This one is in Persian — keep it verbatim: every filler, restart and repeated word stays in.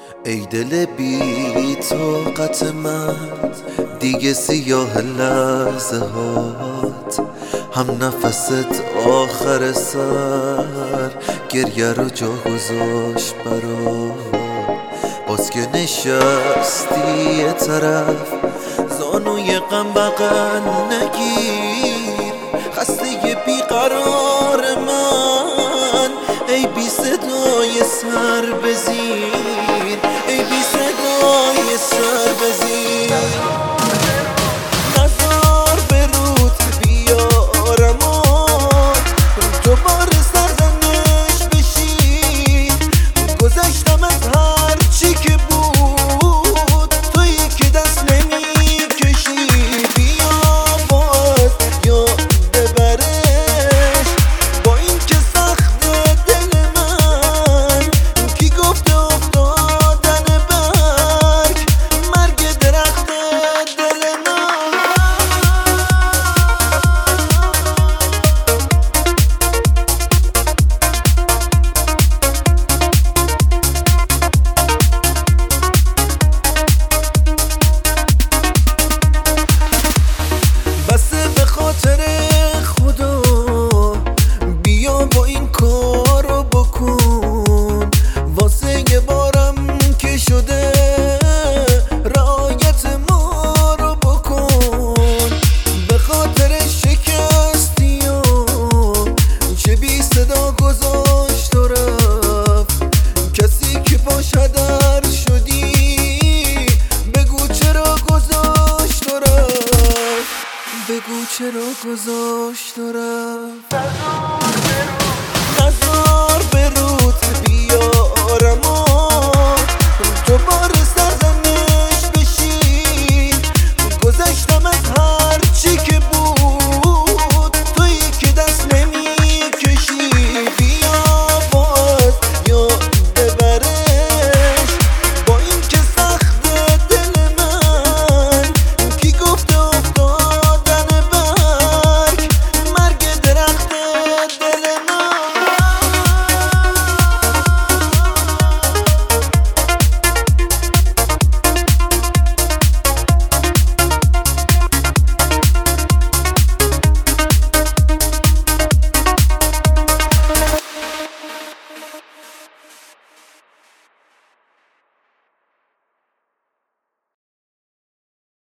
ای دل بی طاقت من، دیگه سیاه لحظه هات، هم نفست آخر سر گریه رو جا گذاشت برا. باز که نشستی یه طرف، زانوی غم بغل نگیر، خسته بیقرار من، ای بی صدای سر بزیر، ای بی صدای سر بزیر.